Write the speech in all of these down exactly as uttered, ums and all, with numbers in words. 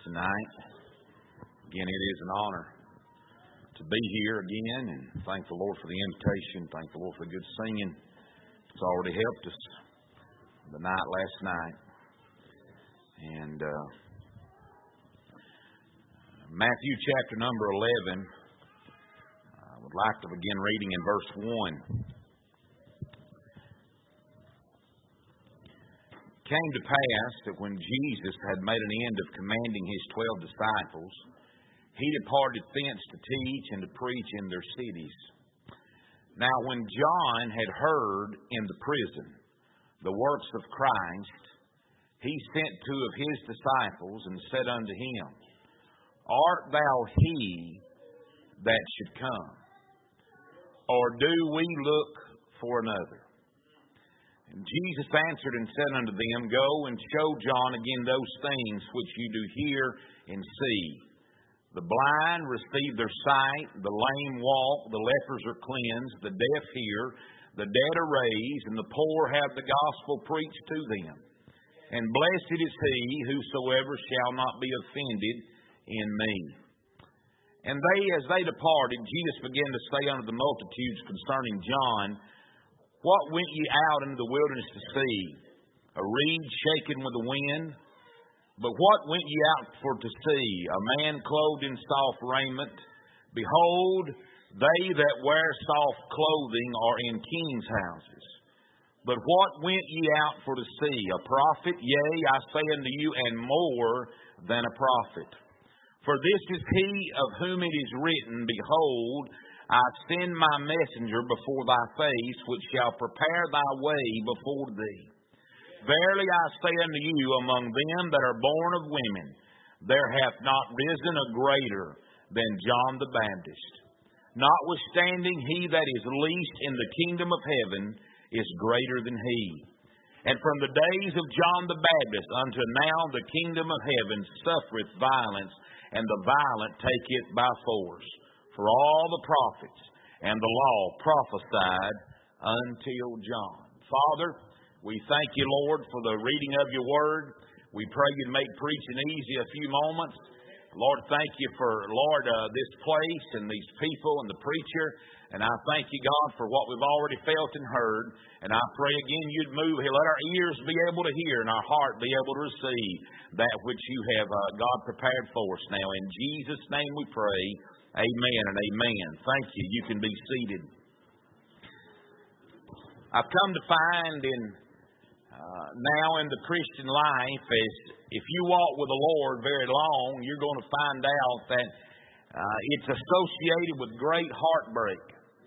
tonight. Again, it is an honor to be here again, and thank the Lord for the invitation. Thank the Lord for the good singing. It's already helped us the night last night. And uh, Matthew chapter number eleven, I would like to begin reading in verse one. It came to pass that when Jesus had made an end of commanding his twelve disciples, he departed thence to teach and to preach in their cities. Now when John had heard in the prison the works of Christ, he sent two of his disciples and said unto him, Art thou he that should come, or do we look for another? And Jesus answered and said unto them, Go and show John again those things which you do hear and see. The blind receive their sight, the lame walk, the lepers are cleansed, the deaf hear, the dead are raised, and the poor have the gospel preached to them. And blessed is he whosoever shall not be offended in me. And they, as they departed, Jesus began to say unto the multitudes concerning John, What went ye out into the wilderness to see? A reed shaken with the wind? But what went ye out for to see? A man clothed in soft raiment? Behold, they that wear soft clothing are in kings' houses. But what went ye out for to see? A prophet? Yea, I say unto you, and more than a prophet. For this is he of whom it is written, Behold, I send my messenger before thy face, which shall prepare thy way before thee. Verily I say unto you, among them that are born of women, there hath not risen a greater than John the Baptist. Notwithstanding, he that is least in the kingdom of heaven is greater than he. And from the days of John the Baptist unto now the kingdom of heaven suffereth violence, and the violent take it by force. For all the prophets and the law prophesied until John. Father, we thank you, Lord, for the reading of your word. We pray you'd make preaching easy a few moments. Lord, thank you for, Lord, uh, this place and these people and the preacher. And I thank you, God, for what we've already felt and heard. And I pray again you'd move here. Let our ears be able to hear and our heart be able to receive that which you have, uh, God, prepared for us now. In Jesus' name we pray. Amen and amen. Thank you. You can be seated. I've come to find in uh, now in the Christian life, as if you walk with the Lord very long, you're going to find out that uh, it's associated with great heartbreak.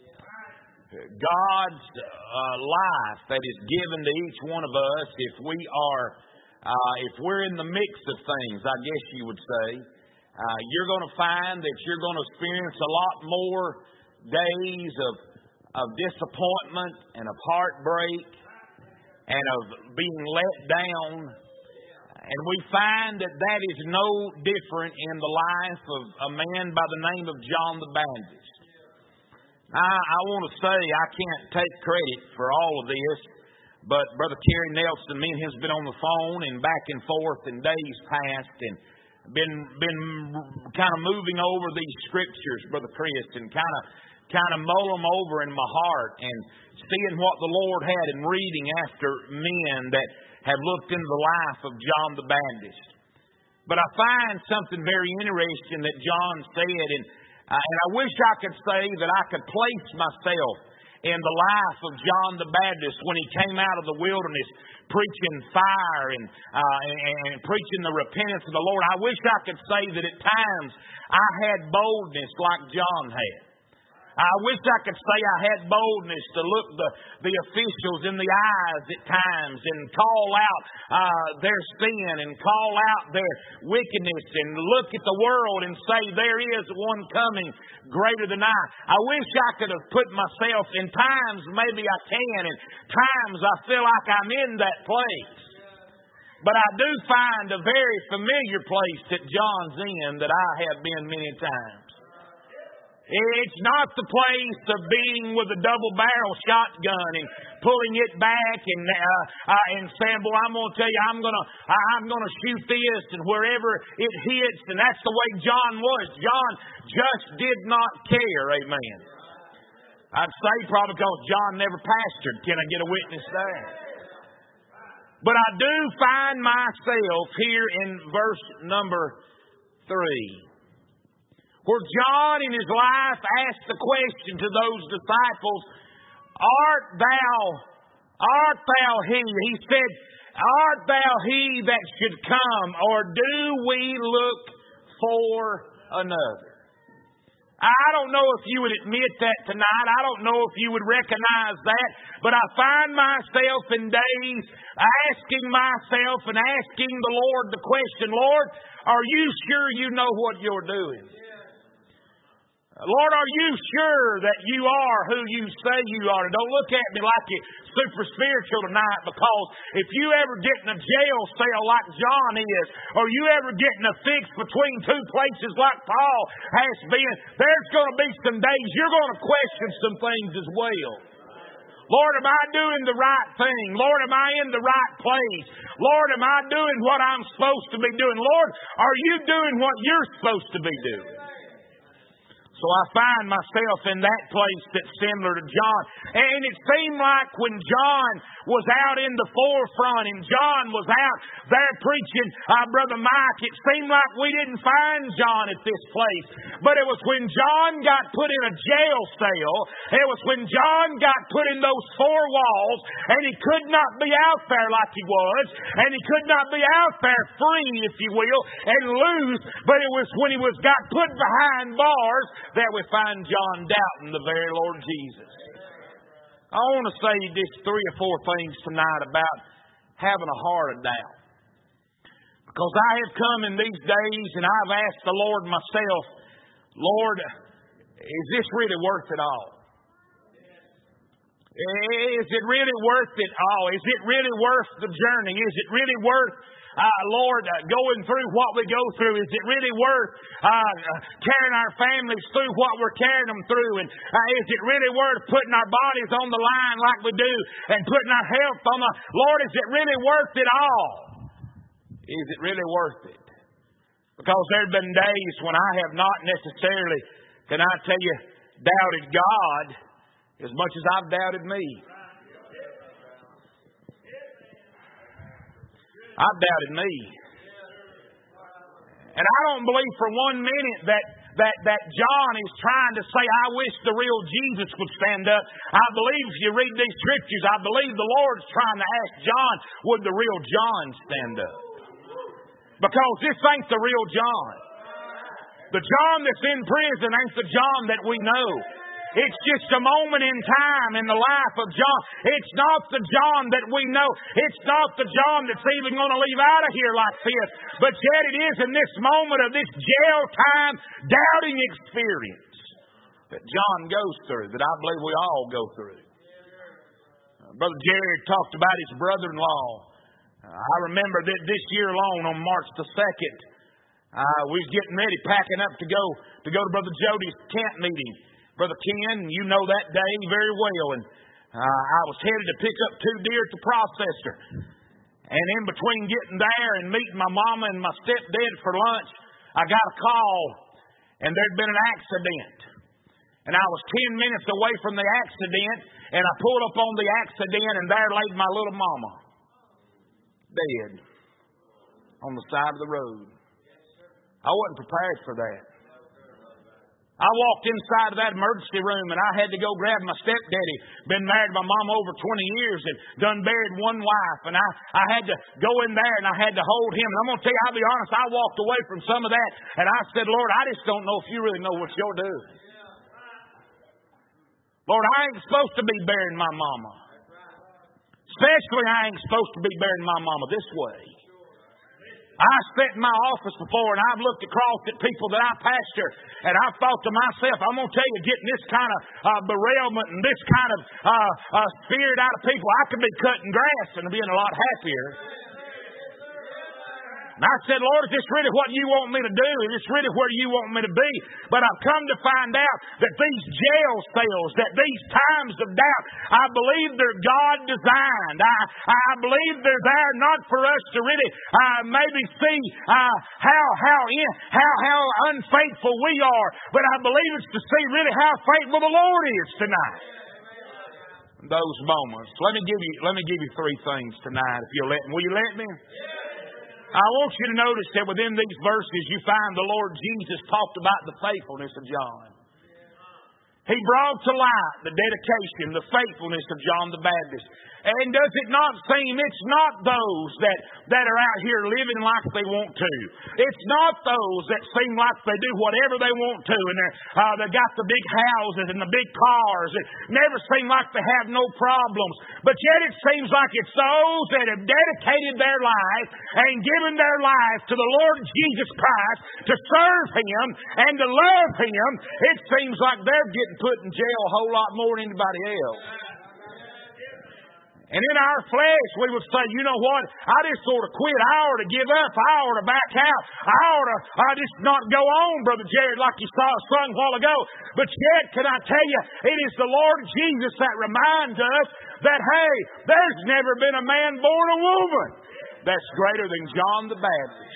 God's uh, life that is given to each one of us, if we are, uh, if we're in the mix of things, I guess you would say, uh, you're going to find that you're going to experience a lot more days of of disappointment and of heartbreak and of being let down. And we find that that is no different in the life of a man by the name of John the Baptist. I, I want to say I can't take credit for all of this, but Brother Kerry Nelson, me and him has been on the phone and back and forth in days past and been been kind of moving over these scriptures, Brother Chris, and kind of kind of mull them over in my heart and seeing what the Lord had and reading after men that have looked into the life of John the Baptist. But I find something very interesting that John said, and, uh, and I wish I could say that I could place myself in the life of John the Baptist when he came out of the wilderness preaching fire and, uh, and, and preaching the repentance of the Lord. I wish I could say that at times I had boldness like John had. I wish I could say I had boldness to look the, the officials in the eyes at times and call out uh, their sin and call out their wickedness and look at the world and say there is one coming greater than I. I wish I could have put myself in times, maybe I can, and times I feel like I'm in that place. But I do find a very familiar place that John's in that I have been many times. It's not the place of being with a double barrel shotgun and pulling it back and uh, uh, and saying, "Boy, I'm going to tell you, I'm going to I'm going to shoot this," and wherever it hits, and that's the way John was. John just did not care. Amen. I'd say probably because John never pastored. Can I get a witness there? But I do find myself here in verse number three, where John in his life asked the question to those disciples, Art thou, art thou he? He said, Art thou he that should come, or do we look for another? I don't know if you would admit that tonight. I don't know if you would recognize that. But I find myself in days asking myself and asking the Lord the question, Lord, are you sure you know what you're doing? Lord, are you sure that you are who you say you are? Don't look at me like you're super spiritual tonight, because if you ever get in a jail cell like John is, or you ever get in a fix between two places like Paul has been, there's going to be some days you're going to question some things as well. Lord, am I doing the right thing? Lord, am I in the right place? Lord, am I doing what I'm supposed to be doing? Lord, are you doing what you're supposed to be doing? So I find myself in that place that's similar to John. And it seemed like when John was out in the forefront and John was out there preaching, uh, Brother Mike, it seemed like we didn't find John at this place. But it was when John got put in a jail cell, it was when John got put in those four walls, and he could not be out there like he was, and he could not be out there free, if you will, and loose. But it was when he was got put behind bars that we find John doubting the very Lord Jesus. I want to say just three or four things tonight about having a heart of doubt. Because I have come in these days and I've asked the Lord myself, Lord, is this really worth it all? Is it really worth it all? Is it really worth the journey? Is it really worth Uh, Lord, uh, going through what we go through? Is it really worth uh, carrying our families through what we're carrying them through? And uh, is it really worth putting our bodies on the line like we do and putting our health on the... Lord, is it really worth it all? Is it really worth it? Because there have been days when I have not necessarily, can I tell you, doubted God as much as I've doubted me. I've doubted me. And I don't believe for one minute that, that, that John is trying to say, I wish the real Jesus would stand up. I believe if you read these scriptures, I believe the Lord's trying to ask John, would the real John stand up? Because this ain't the real John. The John that's in prison ain't the John that we know. It's just a moment in time in the life of John. It's not the John that we know. It's not the John that's even going to leave out of here like this. But yet it is in this moment of this jail time doubting experience that John goes through, that I believe we all go through. Uh, Brother Jerry talked about his brother-in-law. Uh, I remember that this year alone on March the second, uh, we was getting ready, packing up to go to go to Brother Jody's camp meeting. Brother Ken, you know that day very well. And uh, I was headed to pick up two deer at the processor. And in between getting there and meeting my mama and my stepdad for lunch, I got a call. And there'd been an accident. And I was ten minutes away from the accident. And I pulled up on the accident, and there laid my little mama. Dead. On the side of the road. I wasn't prepared for that. I walked inside of that emergency room and I had to go grab my stepdaddy. Been married to my mom over twenty years and done buried one wife. And I, I had to go in there and I had to hold him. And I'm going to tell you, I'll be honest, I walked away from some of that and I said, Lord, I just don't know if you really know what you're doing. Lord, I ain't supposed to be burying my mama. Especially I ain't supposed to be burying my mama this way. I sat in my office before and I've looked across at people that I pastor and I've thought to myself, I'm going to tell you, getting this kind of uh, berailment and this kind of uh, uh, spirit out of people, I could be cutting grass and being a lot happier. And I said, Lord, is this really what you want me to do? Is this really where you want me to be? But I've come to find out that these jail cells, that these times of doubt, I believe they're God-designed. I, I believe they're there not for us to really uh, maybe see uh, how how in, how how unfaithful we are, but I believe it's to see really how faithful the Lord is tonight. Those moments. Let me give you let me give you three things tonight. If you'll let me, will you let me? I want you to notice that within these verses you find the Lord Jesus talked about the faithfulness of John. He brought to light the dedication, the faithfulness of John the Baptist. And does it not seem it's not those that, that are out here living like they want to. It's not those that seem like they do whatever they want to, and they're, uh, they got the big houses and the big cars. It never seem like they have no problems. But yet it seems like it's those that have dedicated their life and given their life to the Lord Jesus Christ to serve Him and to love Him. It seems like they're getting put in jail a whole lot more than anybody else. And in our flesh, we would say, you know what? I just sort of quit. I ought to give up. I ought to back out. I ought to I just not go on, Brother Jared, like you saw us sung a while ago. But yet, can I tell you, it is the Lord Jesus that reminds us that, hey, there's never been a man born a woman that's greater than John the Baptist.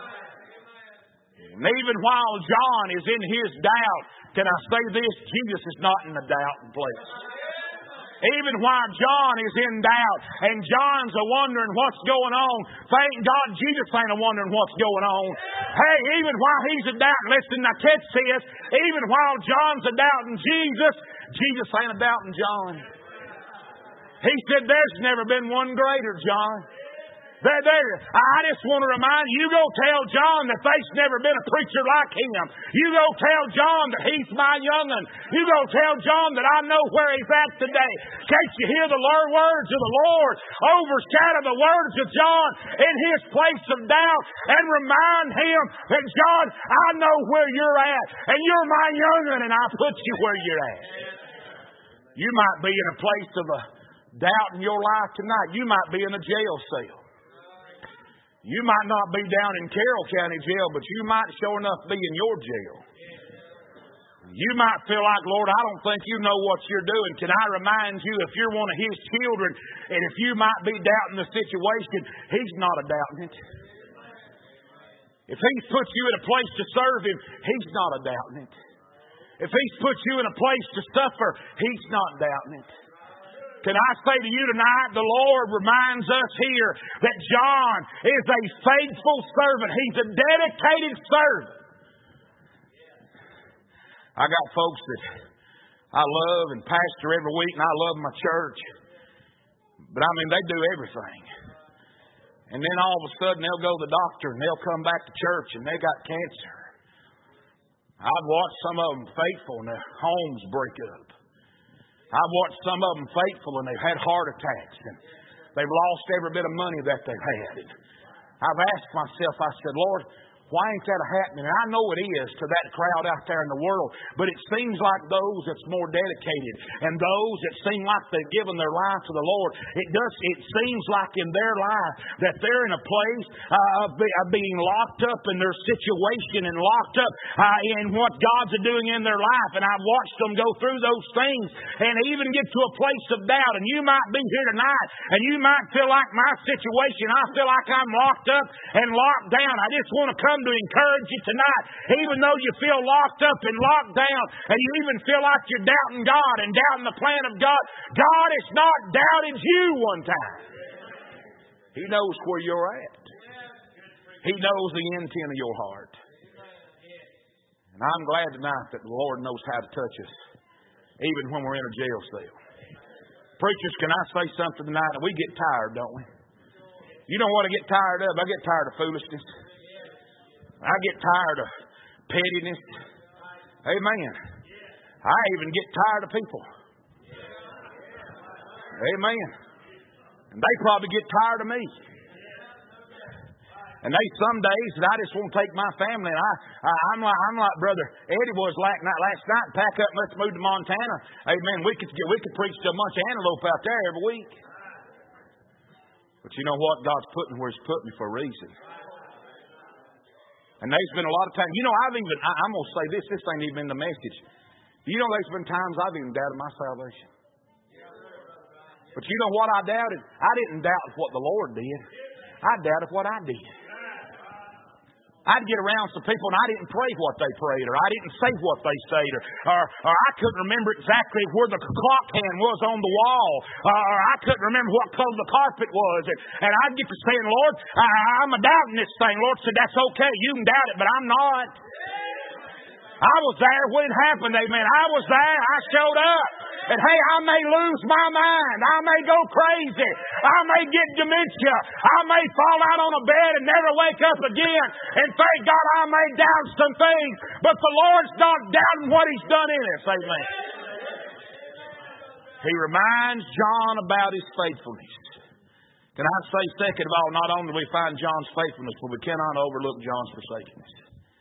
And even while John is in his doubt, can I say this? Jesus is not in the doubting place. Even while John is in doubt and John's a wondering what's going on, thank God Jesus ain't a wondering what's going on. Hey, even while he's a doubting, listen, now catch this, even while John's a doubting Jesus, Jesus ain't a doubting John. He said, there's never been one greater, John. There, there. I just want to remind you, you go tell John that there's never been a preacher like him. You go tell John that he's my young'un. You go tell John that I know where he's at today. Can't you hear the words of the Lord overshadow the words of John in his place of doubt and remind him that, John, I know where you're at and you're my young'un and I put you where you're at. You might be in a place of a doubt in your life tonight. You might be in a jail cell. You might not be down in Carroll County Jail, but you might sure enough be in your jail. You might feel like, Lord, I don't think you know what you're doing. Can I remind you, if you're one of His children, and if you might be doubting the situation, He's not a doubting it. If He's put you in a place to serve Him, He's not a doubting it. If He's put you in a place to suffer, He's not doubting it. Can I say to you tonight, the Lord reminds us here that John is a faithful servant. He's a dedicated servant. I got folks that I love and pastor every week, and I love my church. But I mean, they do everything. And then all of a sudden they'll go to the doctor and they'll come back to church and they got cancer. I've watched some of them faithful and their homes break up. I've watched some of them faithful and they've had heart attacks and they've lost every bit of money that they've had. And I've asked myself, I said, Lord, why ain't that happening? And I know it is to that crowd out there in the world, but it seems like those that's more dedicated and those that seem like they've given their life to the Lord, it does. It seems like in their life that they're in a place uh, of, be, of being locked up in their situation and locked up uh, in what God's doing in their life. And I've watched them go through those things and even get to a place of doubt. And you might be here tonight and you might feel like my situation. I feel like I'm locked up and locked down. I just want to come to encourage you tonight, even though you feel locked up and locked down, and you even feel like you're doubting God and doubting the plan of God. God has not doubted you one time. He knows where you're at. He knows the intent of your heart. And I'm glad tonight that the Lord knows how to touch us, even when we're in a jail cell. Preachers, can I say something tonight? We get tired, don't we? You know what I get tired of? I get tired of foolishness. I get tired of pettiness. Amen. I even get tired of people. Amen. And they probably get tired of me. And they some days that I just want to take my family and I, I I'm like I'm like Brother Eddie was last night last night and pack up and let's move to Montana. Amen. We could we could preach to a bunch of antelope out there every week. But you know what? God's putting where He's putting me for a reason. And there's been a lot of times, you know, I've even, I, I'm going to say this, this ain't even in the message. You know, there's been times I've even doubted my salvation. But you know what I doubted? I didn't doubt what the Lord did. I doubted what I did. I'd get around some people and I didn't pray what they prayed, or I didn't say what they said, or, or, or I couldn't remember exactly where the clock hand was on the wall, or, or I couldn't remember what color the carpet was. And, and I'd get to saying, Lord, I, I'm a doubting this thing. Lord said, that's okay. You can doubt it, but I'm not. I was there when it happened, amen. I was there. I showed up. And hey, I may lose my mind. I may go crazy. I may get dementia. I may fall out on a bed and never wake up again. And thank God I may doubt some things. But the Lord's not doubting what He's done in us, amen. He reminds John about His faithfulness. Can I say, second of all, not only do we find John's faithfulness, but we cannot overlook John's forsakenness.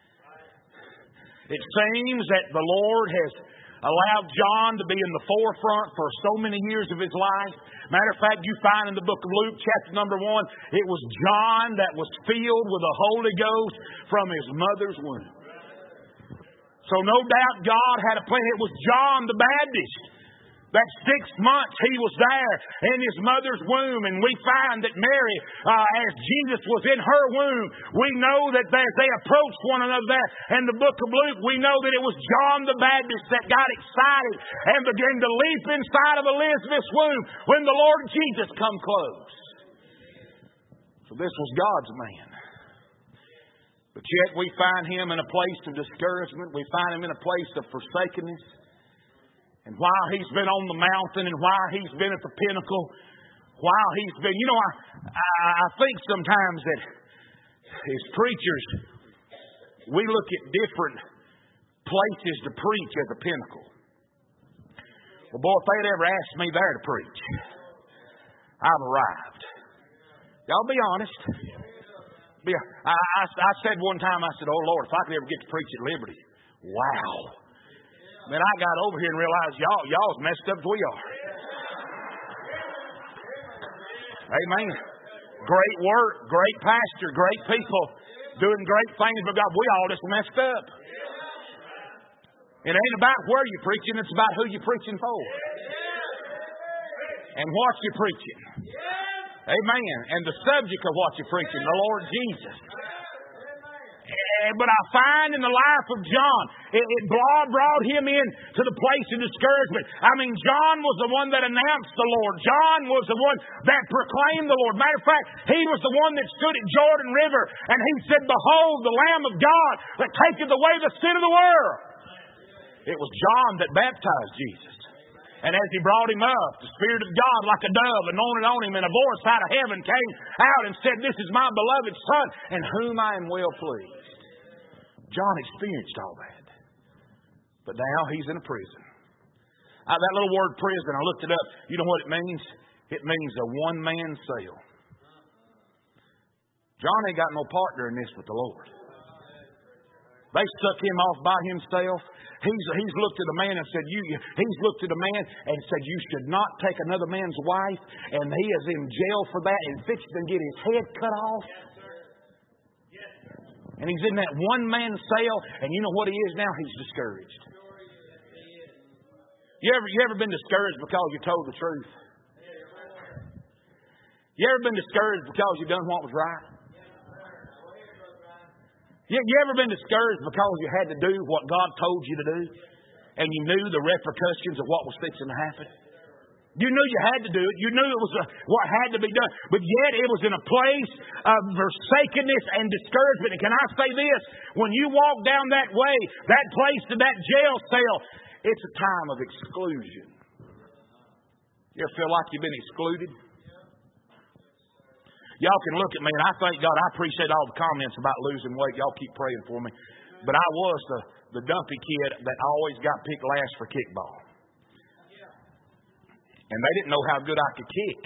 It seems that the Lord has allowed John to be in the forefront for so many years of his life. Matter of fact, you find in the book of Luke, chapter number one, it was John that was filled with the Holy Ghost from his mother's womb. So no doubt God had a plan. It was John the Baptist. That six months he was there in his mother's womb. And we find that Mary, uh, as Jesus was in her womb, we know that as they approached one another there in the book of Luke, we know that it was John the Baptist that got excited and began to leap inside of Elizabeth's womb when the Lord Jesus come close. So this was God's man. But yet we find him in a place of discouragement. We find him in a place of forsakenness. And while he's been on the mountain, and while he's been at the pinnacle, while he's been, you know, I, I, I think sometimes that as preachers, we look at different places to preach as a pinnacle. Well, boy, if they'd ever asked me there to preach, I've arrived. Y'all be honest. Be, I, I, I said one time, I said, oh, Lord, if I could ever get to preach at Liberty. Wow. Man, I got over here and realized y'all, y'all as messed up as we are. Amen. Great work, great pastor, great people, doing great things, but God, we all just messed up. It ain't about where you're preaching, it's about who you're preaching for. And what you're preaching. Amen. And the subject of what you're preaching, the Lord Jesus. But I find in the life of John, it, it brought him in to the place of discouragement. I mean, John was the one that announced the Lord. John was the one that proclaimed the Lord. Matter of fact, he was the one that stood at Jordan River and he said, behold, the Lamb of God that taketh away the sin of the world. It was John that baptized Jesus. And as he brought him up, the Spirit of God, like a dove, anointed on him, and a voice out of heaven came out and said, this is my beloved Son, in whom I am well pleased. John experienced all that. But now he's in a prison. Uh, that little word prison, I looked it up. You know what it means? It means a one-man cell. John ain't got no partner in this with the Lord. They stuck him off by himself. He's, he's looked at a man and said, you, he's looked at a man and said, you should not take another man's wife. And he is in jail for that and fixed to get his head cut off. And he's in that one-man cell, and you know what he is now? He's discouraged. You ever, you ever been discouraged because you told the truth? You ever been discouraged because you done what was right? You, you ever been discouraged because you had to do what God told you to do, and you knew the repercussions of what was fixing to happen? You knew you had to do it. You knew it was a, what had to be done. But yet it was in a place of forsakenness and discouragement. And can I say this? When you walk down that way, that place to that jail cell, it's a time of exclusion. You ever feel like you've been excluded? Y'all can look at me, and I thank God. I appreciate all the comments about losing weight. Y'all keep praying for me. But I was the, the dumpy kid that always got picked last for kickball. And they didn't know how good I could kick.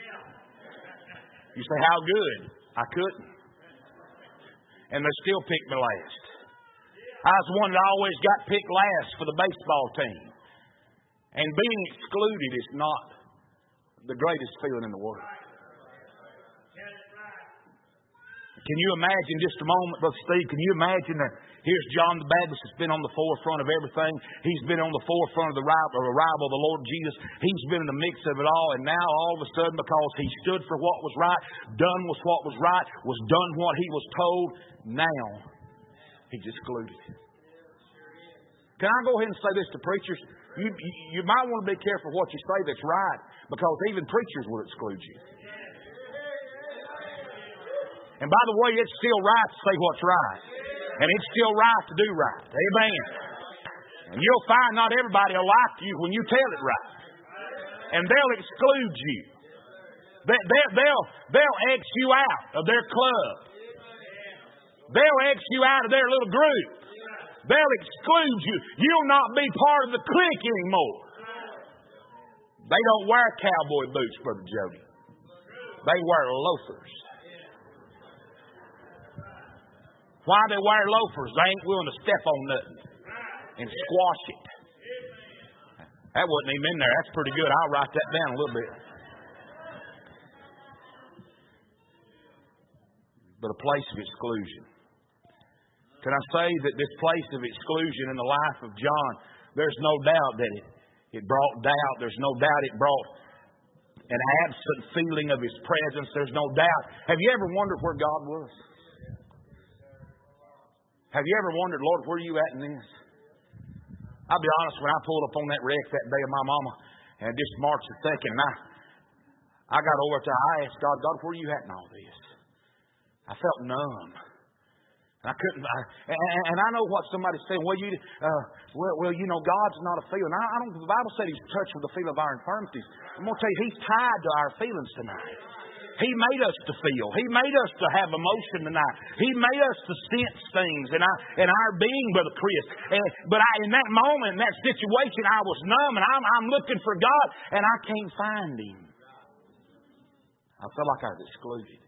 You say, how good? I couldn't. And they still picked me last. I was the one that always got picked last for the baseball team. And being excluded is not the greatest feeling in the world. Can you imagine just a moment, Brother Steve, can you imagine that here's John the Baptist that's been on the forefront of everything. He's been on the forefront of the arrival of the Lord Jesus. He's been in the mix of it all. And now all of a sudden, because he stood for what was right, done with what was right, was done what he was told, now he's excluded. Can I go ahead and say this to preachers? You, you, you might want to be careful what you say that's right, because even preachers will exclude you. And by the way, it's still right to say what's right. And it's still right to do right. Amen. And you'll find not everybody will like you when you tell it right. And they'll exclude you. They, they, they'll, they'll X you out of their club. They'll X you out of their little group. They'll exclude you. You'll not be part of the clique anymore. They don't wear cowboy boots, Brother Jody. They wear loafers. Why they wear loafers? They ain't willing to step on nothing and squash it. That wasn't even in there. That's pretty good. I'll write that down a little bit. But a place of exclusion. Can I say that this place of exclusion in the life of John, there's no doubt that it, it brought doubt. There's no doubt it brought an absent feeling of his presence. There's no doubt. Have you ever wondered where God was? Have you ever wondered, Lord, where are you at in this? I'll be honest, when I pulled up on that wreck that day of my mama, and just March the second, and I, I got over to, I asked God, God, where are you at in all this? I felt numb. I couldn't, I, and, and I know what somebody's saying. Well, you, uh, well, well, you know, God's not a feeling. I, I don't. The Bible said He's touched with the feel of our infirmities. I'm going to tell you, He's tied to our feelings tonight. He made us to feel. He made us to have emotion tonight. He made us to sense things in our, in our being, Brother Chris. And, but I, in that moment, in that situation, I was numb, and I'm, I'm looking for God, and I can't find Him. I felt like I was excluded.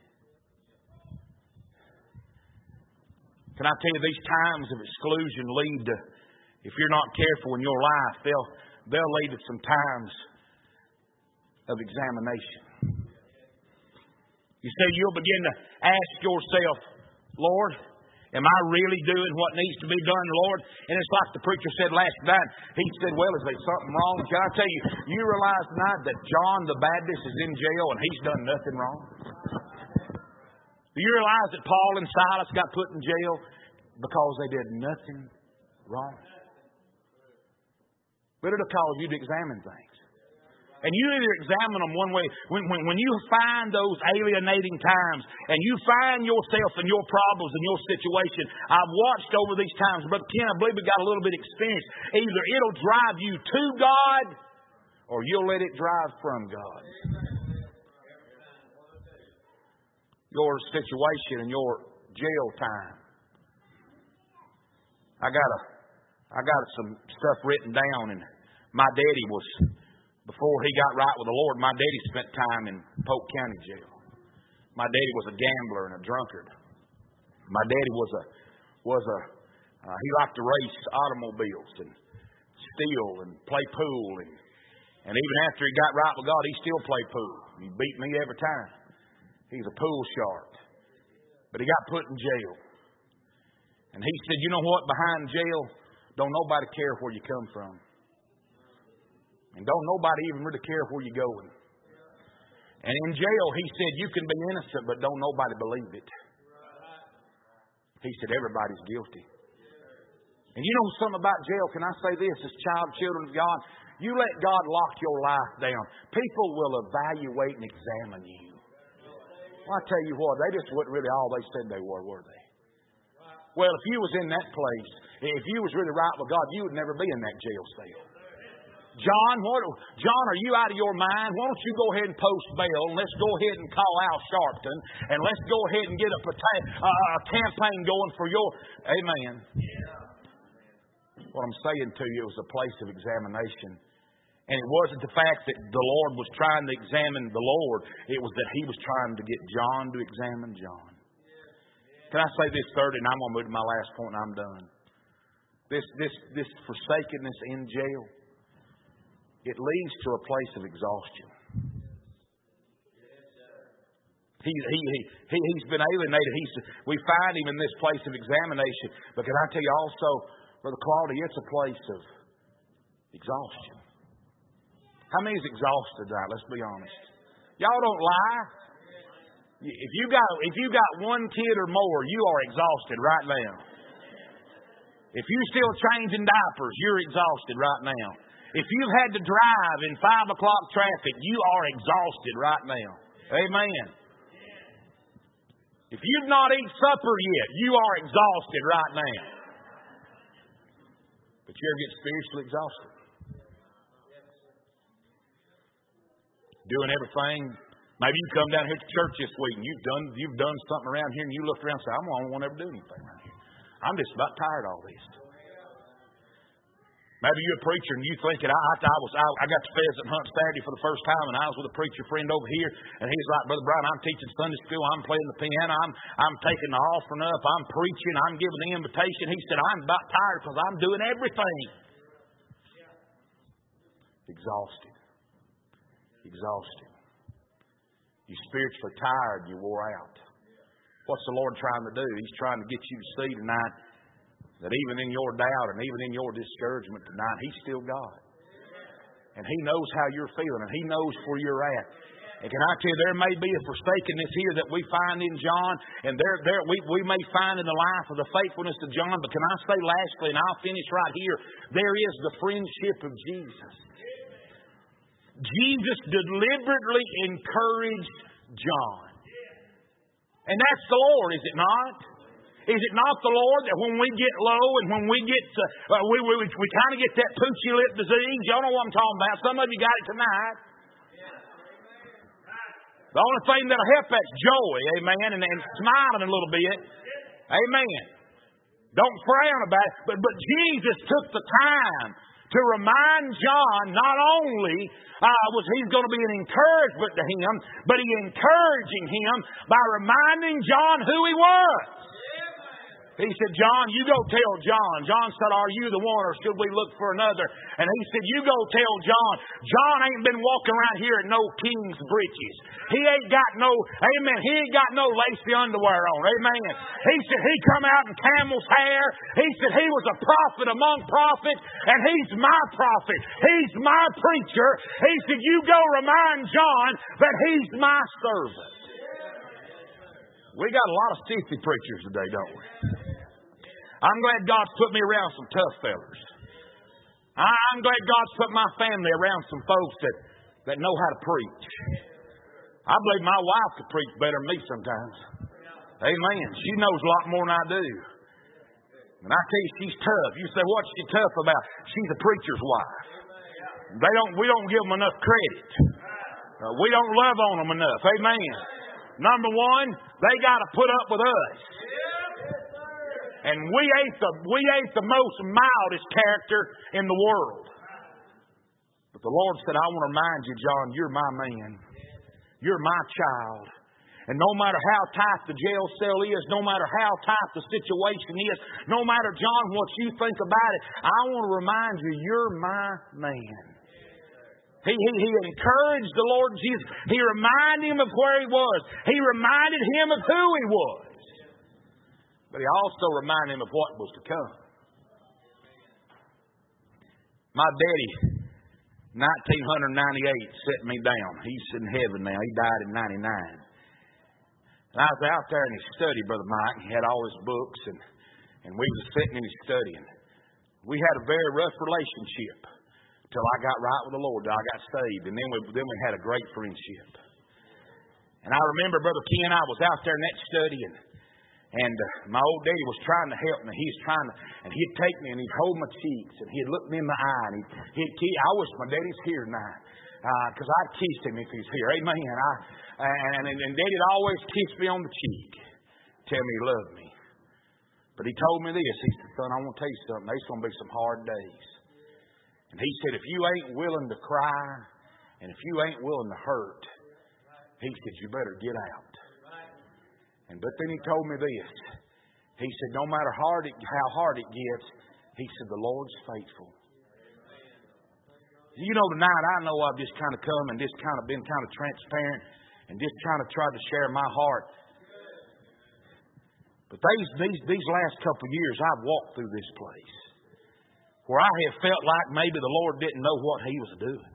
Can I tell you, these times of exclusion lead to, if you're not careful in your life, they'll, they'll lead to some times of examination. You see, you'll begin to ask yourself, Lord, am I really doing what needs to be done, Lord? And it's like the preacher said last night. He said, well, is there something wrong? Can I tell you, you realize tonight that John the Baptist is in jail and he's done nothing wrong? Do you realize that Paul and Silas got put in jail because they did nothing wrong? But it'll cause you to examine things. And you either examine them one way. When, when, when you find those alienating times and you find yourself and your problems and your situation, I've watched over these times, Brother Ken, I believe we got a little bit of experience. Either it'll drive you to God or you'll let it drive from God. Your situation and your jail time. I got a, I got some stuff written down, and my daddy was, before he got right with the Lord, my daddy spent time in Polk County Jail. My daddy was a gambler and a drunkard. My daddy was a, was a, uh, he liked to race automobiles and steal and play pool, and and even after he got right with God, he still played pool. He beat me every time. He's a pool shark. But he got put in jail. And he said, you know what? Behind jail, don't nobody care where you come from. And don't nobody even really care where you're going. And in jail, he said, you can be innocent, but don't nobody believe it. He said, everybody's guilty. And you know something about jail? Can I say this? As child, children of God, you let God lock your life down. People will evaluate and examine you. Well, I tell you what, they just weren't really all they said they were, were they? Well, if you was in that place, if you was really right with God, you would never be in that jail cell. John, what, John, are you out of your mind? Why don't you go ahead and post bail, and let's go ahead and call Al Sharpton, and let's go ahead and get a, a, a campaign going for your... Amen. What I'm saying to you is a place of examination. And it wasn't the fact that the Lord was trying to examine the Lord. It was that He was trying to get John to examine John. Can I say this third, and I'm going to move to my last point, and I'm done. This, this, this forsakenness in jail, it leads to a place of exhaustion. He, he, he, he, he's been alienated. He's, we find him in this place of examination. But can I tell you also, Brother Claudia, it's a place of exhaustion. How many is exhausted tonight? Let's be honest. Y'all don't lie. If you got if you got one kid or more, you are exhausted right now. If you're still changing diapers, you're exhausted right now. If you've had to drive in five o'clock traffic, you are exhausted right now. Amen. If you've not eaten supper yet, you are exhausted right now. But you ever get spiritually exhausted? Doing everything. Maybe you come down here to church this week and you've done you've done something around here and you look around and say, I'm the only one ever do anything around here. I'm just about tired of all this. Maybe you're a preacher and you think that I, I was I, I got the pheasant hunt Saturday for the first time, and I was with a preacher friend over here, and he's like, Brother Brian, I'm teaching Sunday school, I'm playing the piano, I'm I'm taking the offering up, I'm preaching, I'm giving the invitation. He said, I'm about tired because I'm doing everything. Exhausted. Exhausted. You're spiritually tired, you wore out. What's the Lord trying to do? He's trying to get you to see tonight that even in your doubt and even in your discouragement tonight, He's still God. And He knows how you're feeling, and He knows where you're at. And can I tell you, there may be a forsakenness here that we find in John, and there, there we, we may find in the life of the faithfulness of John. But can I say lastly, and I'll finish right here, there is the friendship of Jesus. Jesus deliberately encouraged John. And that's the Lord, is it not? Is it not the Lord that when we get low and when we get to, uh, we, we, we kind of get that poochy lip disease? Y'all know what I'm talking about. Some of you got it tonight. The only thing that'll help that's joy, amen, and, and smiling a little bit. Amen. Don't frown about it. But, but Jesus took the time to remind John not only uh, was he going to be an encouragement to him, but he encouraging him by reminding John who he was. He said, John, you go tell John. John said, are you the one or should we look for another? And he said, you go tell John. John ain't been walking around here in no king's breeches. He ain't got no, amen, he ain't got no lacy underwear on, amen. He said he come out in camel's hair. He said he was a prophet among prophets, and he's my prophet. He's my preacher. He said, you go remind John that he's my servant. We got a lot of stiffy preachers today, don't we? I'm glad God's put me around some tough fellers. I'm glad God's put my family around some folks that, that know how to preach. I believe my wife could preach better than me sometimes. Amen. She knows a lot more than I do. And I tell you, she's tough. You say, what's she tough about? She's a preacher's wife. They don't. We don't give them enough credit. Uh, we don't love on them enough. Amen. Number one, they got to put up with us. And we ain't the we ain't the most mildest character in the world. But the Lord said, I want to remind you, John, you're my man. You're my child. And no matter how tight the jail cell is, no matter how tight the situation is, no matter, John, what you think about it, I want to remind you, you're my man. He, he, he encouraged the Lord Jesus. He reminded him of where he was. He reminded him of who he was. But he also reminded him of what was to come. My daddy, nineteen ninety-eight, set me down. He's in heaven now. He died in ninety-nine. And I was out there in his study, Brother Mike. He had all his books, and, and we was sitting in his study. And we had a very rough relationship till I got right with the Lord, till I got saved. And then we, then we had a great friendship. And I remember Brother Ken, I was out there in that study, and And uh, my old daddy was trying to help me. He was trying to, and he'd take me and he'd hold my cheeks and he'd look me in the eye. And he'd, he'd key, I wish my daddy's here tonight because uh, I'd kiss him if he's here. Amen. I, and, and, and Daddy'd always kiss me on the cheek, tell me he loved me. But he told me this. He said, son, I want to tell you something. There's going to be some hard days. And he said, if you ain't willing to cry and if you ain't willing to hurt, he said, you better get out. And but then he told me this. He said, no matter hard it, how hard it gets, he said, the Lord's faithful. You know, tonight I know I've just kind of come and just kind of been kind of transparent. and just kind of tried to share my heart. But these, these, these last couple of years, I've walked through this place where I have felt like maybe the Lord didn't know what He was doing.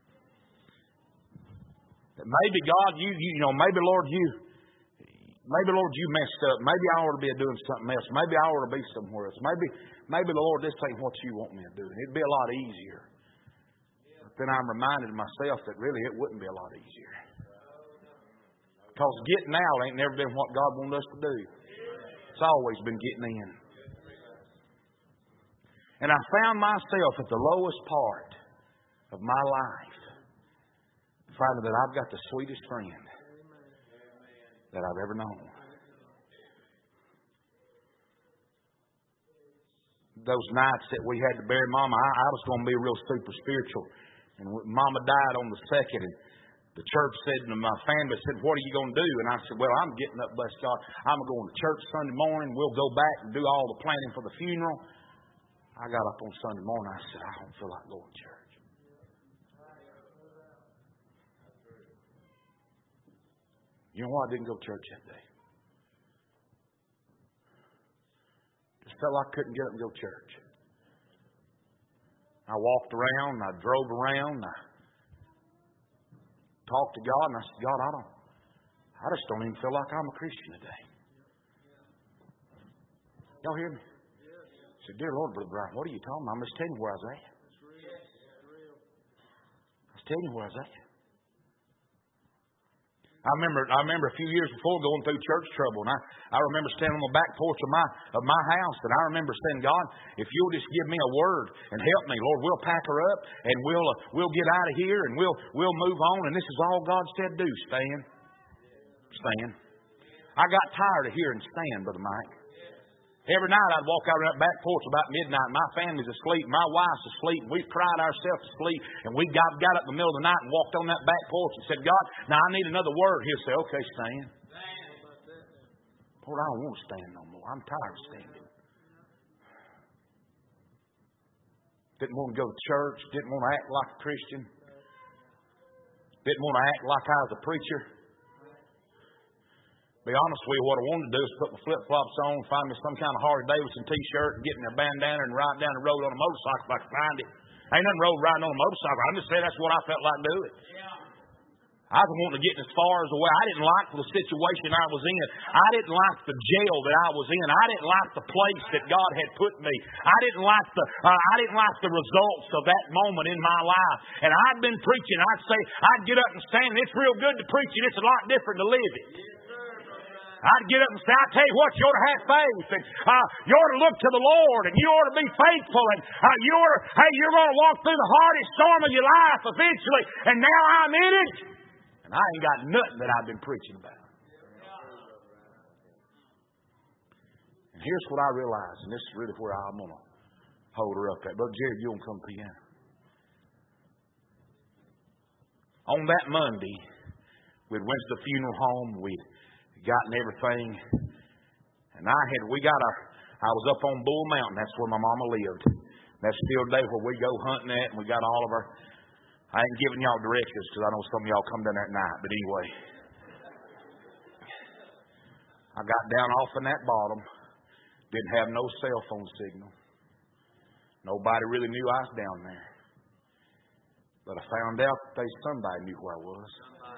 That maybe God, you, you, you know, maybe Lord, you, maybe Lord, you messed up. Maybe I ought to be doing something else. Maybe I ought to be somewhere else. Maybe, maybe the Lord, this ain't what you want me to do. It'd be a lot easier. But then I'm reminded myself that really it wouldn't be a lot easier. Because getting out ain't never been what God wanted us to do. It's always been getting in. And I found myself at the lowest part of my life, finding that I've got the sweetest friend that I've ever known. Those nights that we had to bury Mama, I, I was going to be real super spiritual. And Mama died on the second, and the church said to my family, said, what are you going to do? And I said, well, I'm getting up, bless God. I'm going to church Sunday morning. We'll go back and do all the planning for the funeral. I got up on Sunday morning. I said, I don't feel like going to church. You know why I didn't go to church that day? Just felt like I couldn't get up and go to church. I walked around, I drove around, I talked to God, and I said, God, I don't, I just don't even feel like I'm a Christian today. Y'all hear me? I said, dear Lord, Brother Brian, what are you talking about? I'm just telling you where I was at. I was telling you where I was at. I remember, I remember a few years before going through church trouble, and I, I remember standing on the back porch of my of my house, and I remember saying, God, if you'll just give me a word and help me, Lord, we'll pack her up and we'll uh, we'll get out of here and we'll we'll move on. And this is all God said do. Stand, stand. I got tired of hearing stand, Brother Mike. Every night I'd walk out on that back porch about midnight. My family's asleep. My wife's asleep. We cried ourselves to sleep. And we got, got up in the middle of the night and walked on that back porch and said, God, now I need another word. He'll say, okay, stand. Lord, I don't want to stand no more. I'm tired of standing. Didn't want to go to church. Didn't want to act like a Christian. Didn't want to act like I was a preacher. Be honest with you, what I wanted to do is put my flip-flops on, find me some kind of Harley Davidson t-shirt, and get me a bandana and ride down the road on a motorcycle if I could find it. Ain't nothing wrong with riding on a motorcycle. I'm just saying that's what I felt like doing. I was wanting to get as far as away. I didn't like the situation I was in. I didn't like the jail that I was in. I didn't like the place that God had put me. I didn't like the uh, I didn't like the results of that moment in my life. And I'd been preaching. I'd say I'd get up and stand. It's real good to preach it. It's a lot different to live it. I'd get up and say, I tell you what, you ought to have faith, and uh, you ought to look to the Lord, and you ought to be faithful, and uh, you ought to, hey, you're going to walk through the hardest storm of your life eventually, and now I'm in it, and I ain't got nothing that I've been preaching about. And here's what I realized, and this is really where I'm going to hold her up at. Brother Jerry, you want to come to the piano? On that Monday, we'd went to the funeral home, we'd gotten everything, and I had we got our I was up on Bull Mountain. That's where my mama lived. That's still the day where we go hunting at, and we got all of our. I ain't giving y'all directions because I know some of y'all come down there at night. But anyway, I got down off in that bottom. Didn't have no cell phone signal. Nobody really knew I was down there. But I found out that somebody knew where I was.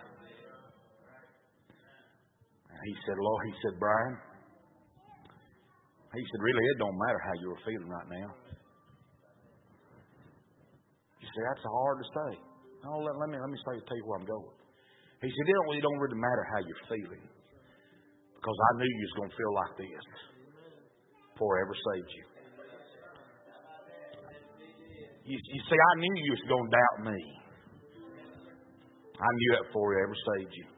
He said, Lord, he said, Brian, he said, really, it don't matter how you're feeling right now. You say, that's hard to say. No, let, let me let me say, tell you where I'm going. He said, it don't, it don't really matter how you're feeling, because I knew you was going to feel like this before I ever saved you. You, you see, I knew you was going to doubt me. I knew that before I ever saved you.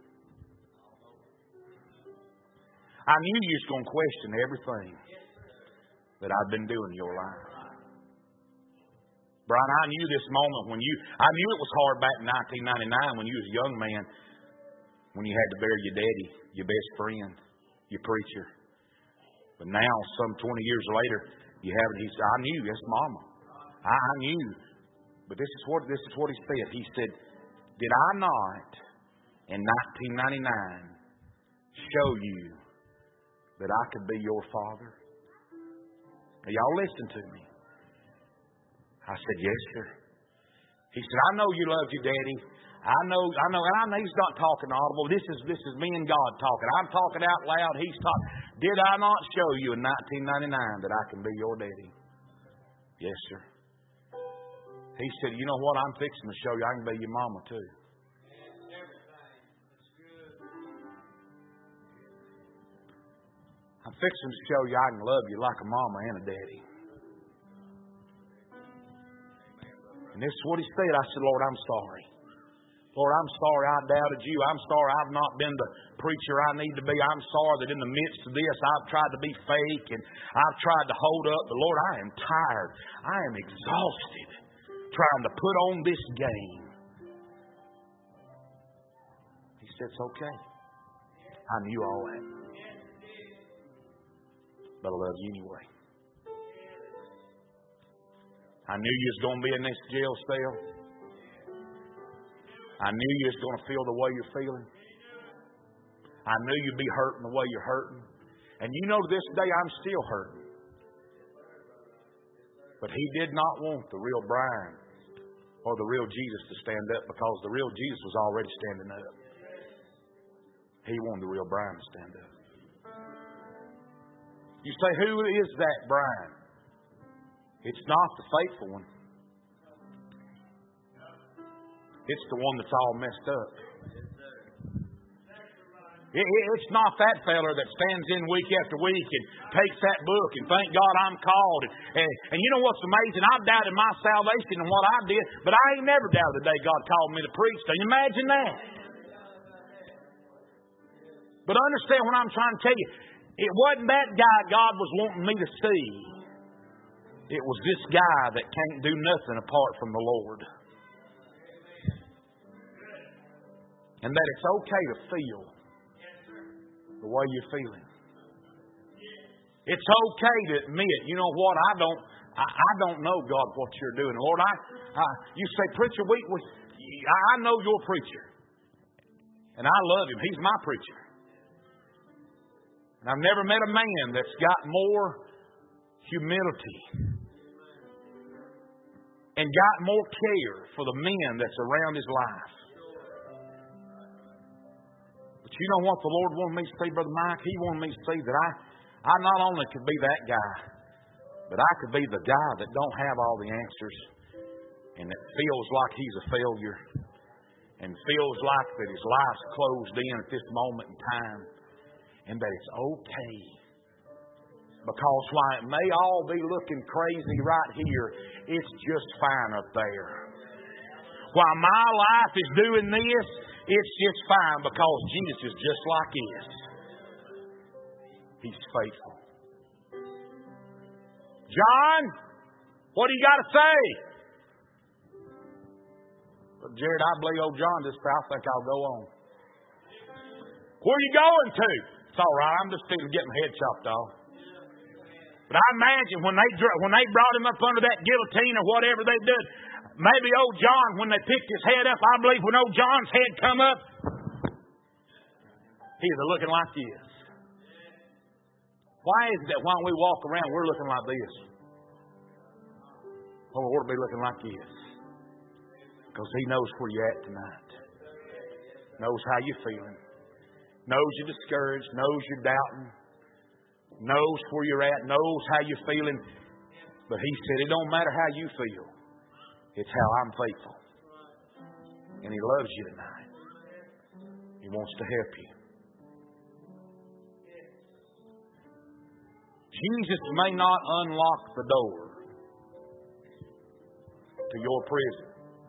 I knew you was going to question everything that I've been doing in your life. Brian, I knew this moment when you, I knew it was hard back in nineteen ninety-nine when you was a young man, when you had to bury your daddy, your best friend, your preacher. But now, some twenty years later, you have it. He said, I knew, that's Mama. I, I knew. But this is what this is what he said. He said, did I not in nineteen ninety-nine show you that I could be your father? Now, y'all listen to me. I said, yes, sir. He said, I know you love your daddy. I know, I know, and I know he's not talking audible. This is this is me and God talking. I'm talking out loud. He's talking. Did I not show you in nineteen ninety-nine that I can be your daddy? Yes, sir. He said, you know what? I'm fixing to show you I can be your mama too. I'm fixing to show you I can love you like a mama and a daddy. And this is what he said. I said, Lord, I'm sorry. Lord, I'm sorry I doubted you. I'm sorry I've not been the preacher I need to be. I'm sorry that in the midst of this I've tried to be fake and I've tried to hold up. But Lord, I am tired. I am exhausted trying to put on this game. He said, it's okay. I knew all that. But I love you anyway. I knew you was going to be in this jail cell. I knew you was going to feel the way you're feeling. I knew you'd be hurting the way you're hurting. And you know to this day I'm still hurting. But he did not want the real Brian or the real Jesus to stand up because the real Jesus was already standing up. He wanted the real Brian to stand up. You say, who is that Brian? It's not the faithful one. It's the one that's all messed up. It, it, it's not that feller that stands in week after week and takes that book and thank God I'm called. And, and, and you know what's amazing? I've doubted my salvation and what I did, but I ain't never doubted the day God called me to preach. Can you imagine that? But understand what I'm trying to tell you. It wasn't that guy God was wanting me to see. It was this guy that can't do nothing apart from the Lord. And that it's okay to feel the way you're feeling. It's okay to admit, you know what, I don't I, I don't know, God, what you're doing. Lord, I, I you say, preacher, we, we I know your preacher. And I love him. He's my preacher. And I've never met a man that's got more humility and got more care for the men that's around his life. But you know what the Lord wanted me to see, Brother Mike? He wanted me to see that I, I not only could be that guy, but I could be the guy that don't have all the answers and that feels like he's a failure and feels like that his life's closed in at this moment in time. And that it's okay. Because while it may all be looking crazy right here, it's just fine up there. While my life is doing this, it's just fine because Jesus is just like this. He's faithful. John, what do you got to say? But Jared, I believe old John just said, I think I'll go on. Where are you going to? It's all right. I'm just getting my head chopped off. But I imagine when they when they brought him up under that guillotine or whatever they did, maybe old John, when they picked his head up, I believe when old John's head come up, he was looking like this. Why is it that when we walk around, we're looking like this? Well, we ought to be looking like this. Because he knows where you're at tonight. Knows how you're feeling. Knows you're discouraged, knows you're doubting, knows where you're at, knows how you're feeling. But he said, it don't matter how you feel. It's how I'm faithful. And he loves you tonight. He wants to help you. Jesus may not unlock the door to your prison.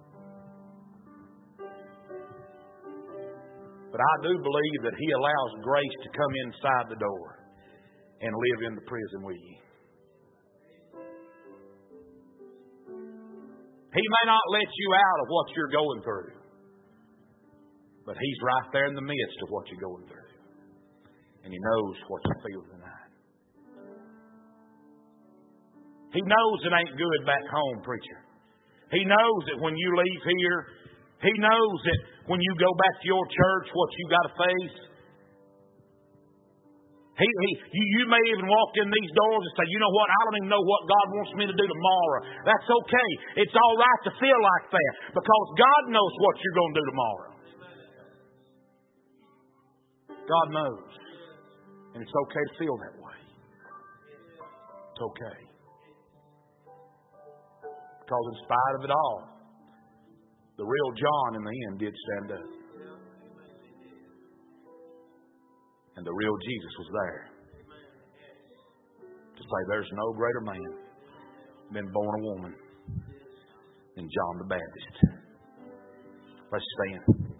But I do believe that he allows grace to come inside the door and live in the prison with you. He may not let you out of what you're going through, but he's right there in the midst of what you're going through. And he knows what you feel tonight. He knows it ain't good back home, preacher. He knows that when you leave here, He knows that when you go back to your church, what you got to face. He, he, you, you may even walk in these doors and say, you know what, I don't even know what God wants me to do tomorrow. That's okay. It's all right to feel like that because God knows what you're going to do tomorrow. God knows. And it's okay to feel that way. It's okay. Because in spite of it all, the real John in the end did stand up. And the real Jesus was there to say there's no greater man been born a woman than John the Baptist. Let's stand.